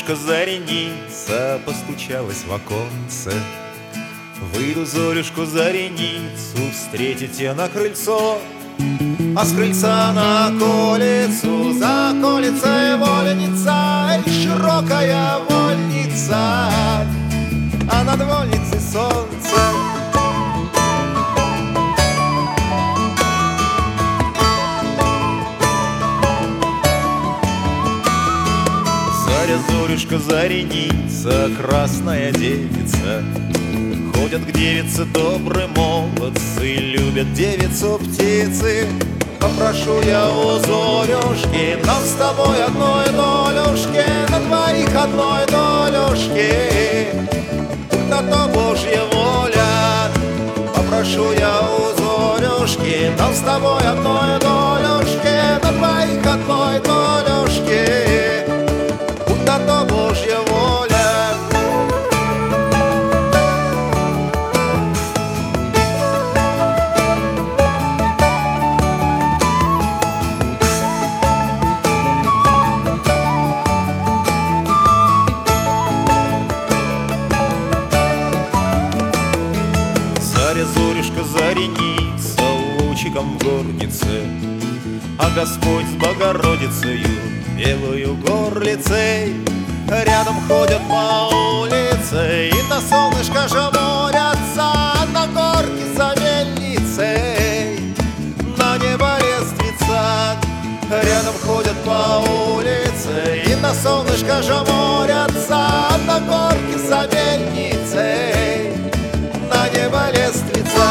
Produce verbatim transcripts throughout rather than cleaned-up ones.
зорюшка, зареница постучалась в оконце. Выйду, зорюшку, зареницу встретить я на крыльцо, а с крыльца на колицу, за колицей вольница, широкая вольница, а над вольницей солнце. Заря, зорюшка, зареница, красная девица. Ходят к девице добрые молодцы, любят девицу птицы. Попрошу я у зорюшки, нам с тобой одной долюшки, на двоих одной долюшки, на то Божья воля. Попрошу я у зорюшки, нам с тобой одной долюшки, на двоих одной долюшки, на то Божья воля. Заря, зорюшка, зареница лучиком в горнице, а Господь с Богородицею белую горлицей рядом ходят по улице и на солнышко жмурятся, на горке за мельницей на небо лествица. Рядом ходят по улице и на солнышко жмурятся, на горке за мельницей на небо лествица.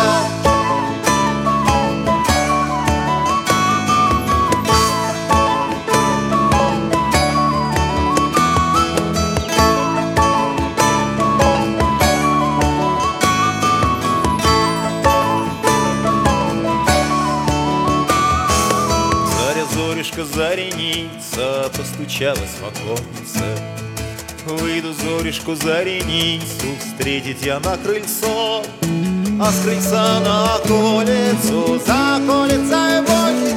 Зорюшка, зареница постучалась в оконце. Выйду, зорюшку, зареницу встретить я на крыльцо, а с крыльца на колицу, за колицей вольница,